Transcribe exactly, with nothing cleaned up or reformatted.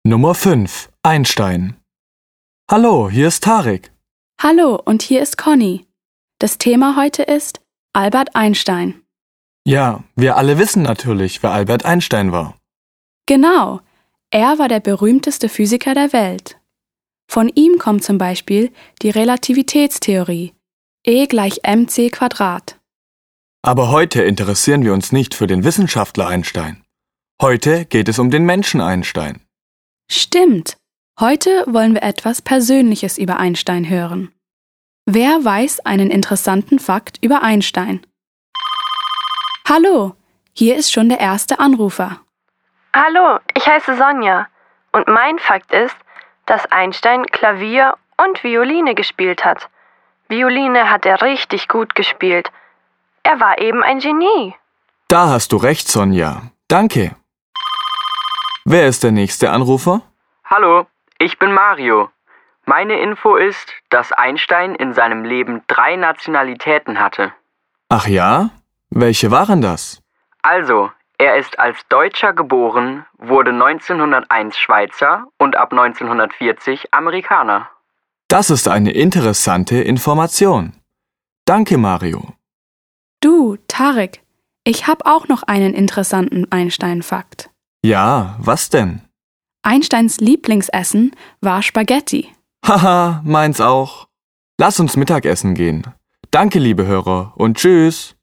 Nummer fünf. Einstein. Hallo, hier ist Tarek. Hallo, und hier ist Conny. Das Thema heute ist Albert Einstein. Ja, wir alle wissen natürlich, wer Albert Einstein war. Genau, er war der berühmteste Physiker der Welt. Von ihm kommt zum Beispiel die Relativitätstheorie, E gleich mc Quadrat. Aber heute interessieren wir uns nicht für den Wissenschaftler Einstein. Heute geht es um den Menschen Einstein. Stimmt, heute wollen wir etwas Persönliches über Einstein hören. Wer weiß einen interessanten Fakt über Einstein? Hallo, hier ist schon der erste Anrufer. Hallo, ich heiße Sonja und mein Fakt ist, dass Einstein Klavier und Violine gespielt hat. Violine hat er richtig gut gespielt. Er war eben ein Genie. Da hast du recht, Sonja. Danke. Wer ist der nächste Anrufer? Hallo, ich bin Mario. Meine Info ist, dass Einstein in seinem Leben drei Nationalitäten hatte. Ach ja? Welche waren das? Also, er ist als Deutscher geboren, wurde neunzehnhunderteins Schweizer und ab neunzehnhundertvierzig Amerikaner. Das ist eine interessante Information. Danke, Mario. Du, Tarek, ich habe auch noch einen interessanten Einstein-Fakt. Ja, was denn? Einsteins Lieblingsessen war Spaghetti. Haha, meins auch. Lass uns Mittagessen gehen. Danke, liebe Hörer, und tschüss.